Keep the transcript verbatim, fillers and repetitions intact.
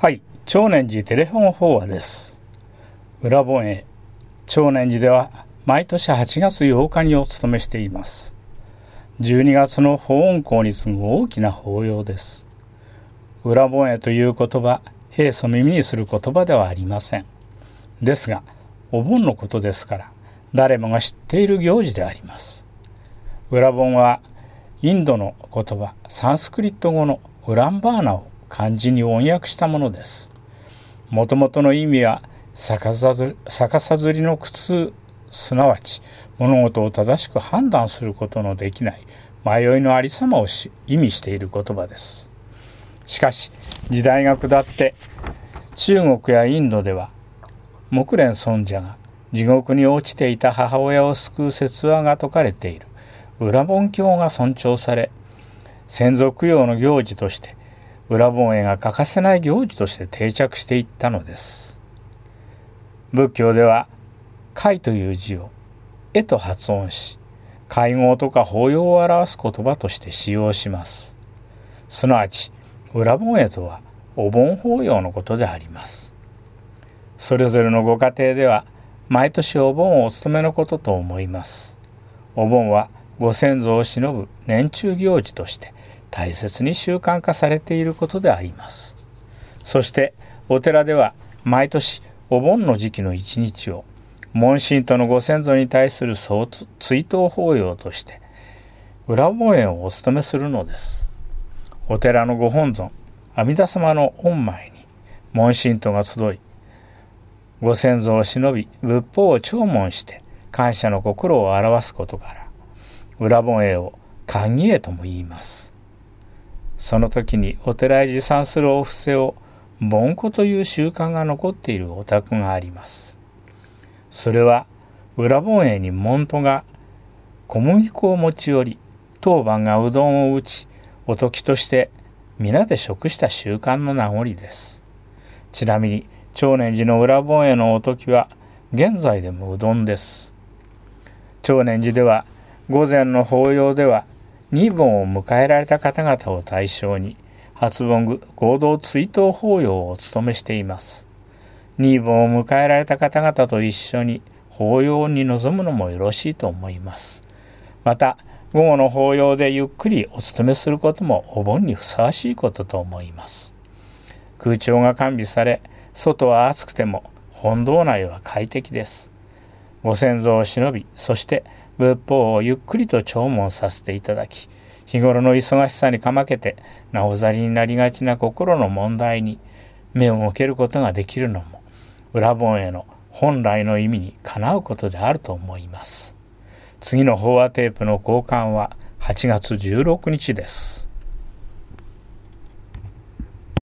はい、長年寺テレフォン法話です。裏本営長年寺では毎年はちがつようかにお勤めしています。じゅうにがつの法音校に次ぐ大きな法要です。裏本営という言葉、平素耳にする言葉ではありません。ですが、お盆のことですから、誰もが知っている行事であります。裏本はインドの言葉、サンスクリット語のウランバーナを漢字に音訳したものです。もともとの意味は逆さず逆さずりの苦痛、すなわち物事を正しく判断することのできない迷いのありさまを意味している言葉です。しかし時代が下って中国やインドでは木蓮尊者が地獄に落ちていた母親を救う説話が説かれている裏本経が尊重され、先祖供養の行事として裏本営が欠かせない行事として定着していったのです。仏教では戒という字を会と発音し、戒号とか法要を表す言葉として使用します。すなわち裏本営とはお盆法要のことであります。それぞれのご家庭では毎年お盆をお勤めのことと思います。お盆はご先祖を偲ぶ年中行事として大切に習慣化されていることであります。そしてお寺では毎年お盆の時期の一日を門神とのご先祖に対する追悼法要として裏本営をお務めするのです。お寺のご本尊阿弥陀様の御前に門神とが集い、ご先祖を偲び仏法を弔問して感謝の心を表すことから裏本営を歓迎とも言います。その時にお寺へ持参するお布施を盆子という習慣が残っているお宅があります。それは裏本営に門徒が小麦粉を持ち寄り、当番がうどんを打ち、おときとして皆で食した習慣の名残です。ちなみに長年寺の裏本営のおときは現在でもうどんです。長年寺では午前の法要ではに盆を迎えられた方々を対象に初盆合同追悼法要をお務めしています。に盆を迎えられた方々と一緒に法要に臨むのもよろしいと思います。また午後の法要でゆっくりお務めすることもお盆にふさわしいことと思います。空調が完備され、外は暑くても本堂内は快適です。ご先祖を偲び、そして仏法をゆっくりと弔問させていただき、日頃の忙しさにかまけてなおざりになりがちな心の問題に目を向けることができるのも裏本営の本来の意味にかなうことであると思います。次の法話テープの交換ははちがつじゅうろくにちです。